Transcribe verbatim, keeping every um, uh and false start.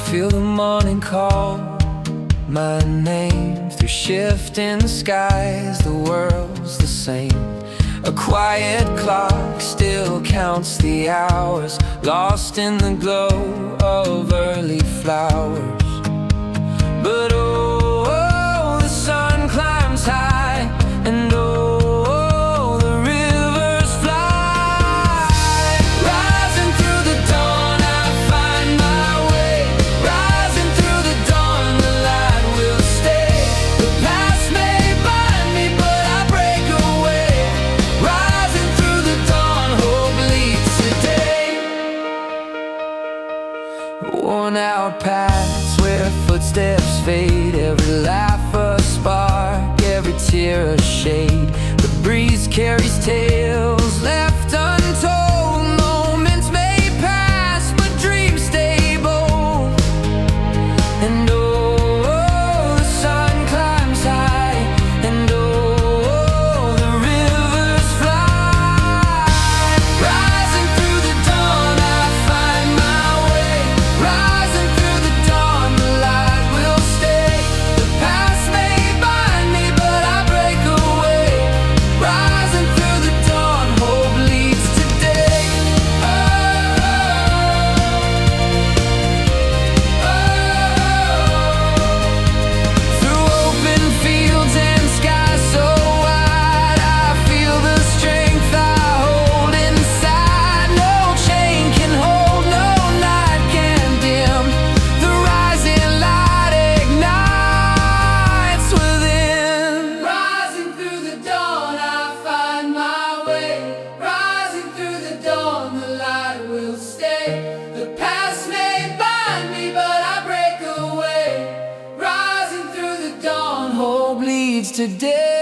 feel the morning call my name. Through shifting skies, the world's the same. A quiet clock still counts the hours, lost in the glow of early flowers. But oh, oh, the sun climbs high, and oh, the rivers fly. Rising through the dawn, I find my way. Rising through the dawn, the light will stay. The past may bind me, but I break away. Rising through the dawn, hope leads today. Worn out paths where footsteps fade, every laugh a spark, every tear a shade. The breeze carries tales left untold. Moments may pass, but dreams stay bold. And oh, oh, the sun climbs high, and oh, the rivers fly. Rising through the dawn, I find my way. Rising through the dawn, the light will stay. The past may bind me, but I break away. Rising through the dawn, hope leads today. Oh, oh, oh. Through open fields and skies so wide, I feel the strength I hold inside. No chain can hold, no night can dim. The rising light ignites within. Rising through the dawn, I find my way. Rising through the dawn, the light will stay. The past may bind me, but I break away. Rising through the dawn, hope leads today.